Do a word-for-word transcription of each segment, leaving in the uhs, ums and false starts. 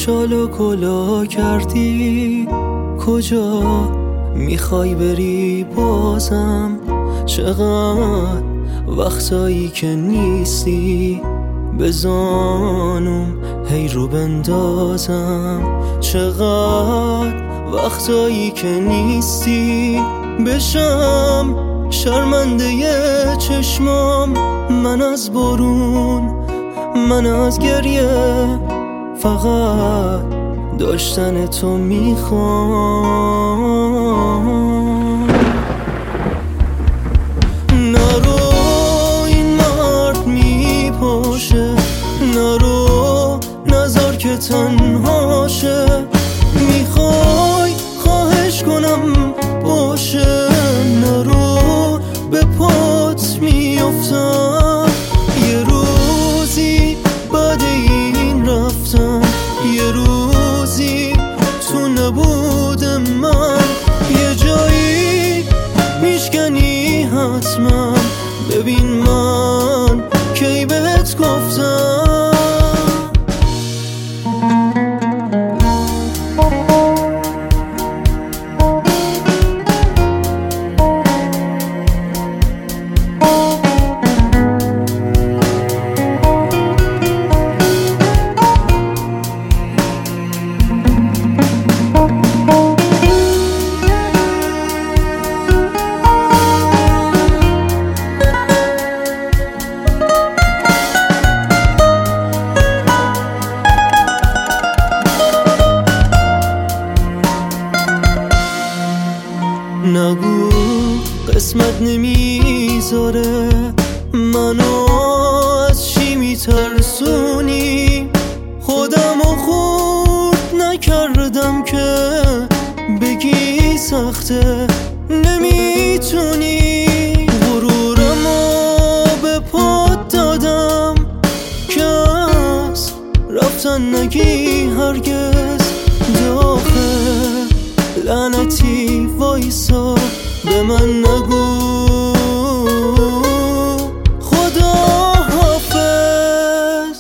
شال و کلا کردی، کجا میخوای بری بازم؟ چقدر وقتایی که نیستی به زانوم هی رو بندازم، چقدر وقتایی که نیستی بشم شرمنده چشمام. من از بارون، من از گریه، فقط داشتن تو میخوام. نرو این مرد میپاشه، نرو نذار که تنهاشه. میخوای خواهش کنم باشه، نرو به پات میافتم. یه روزی بعد این رفتم، یه روزی تو نبود من، یه جایی میشکنی حتما. ببین من کی بهت گفتم. نگو قسمت نمیذاره منو، از چی میترسونی؟ خودمو خورد نکردم که بگی سخته نمیتونی. غرورمو به پات دادم که از رفتن نگی هرگز. داخل لعنتی وایسا به من نگو خدا حافظ.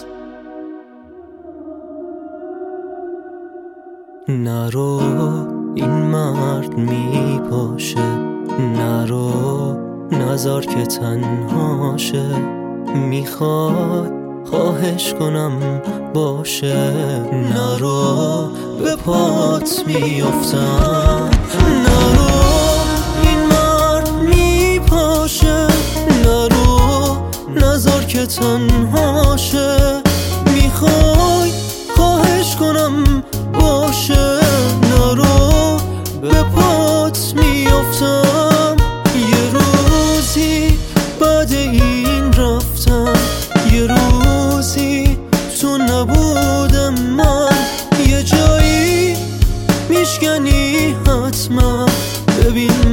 نرو این مرد میپاشه، نرو نذار که تنهاشه. میخوای خواهش کنم باشه، نرو به پات میافتم. نرو این مرد میپاشه، نرو نذار که تنهاشه. میخوای خواهش کنم باشه، نرو به پات میافتم. یه روزی بعد این رفتم، یه روزی تو نبودم من، یه جایی میشکنی حتما. ببین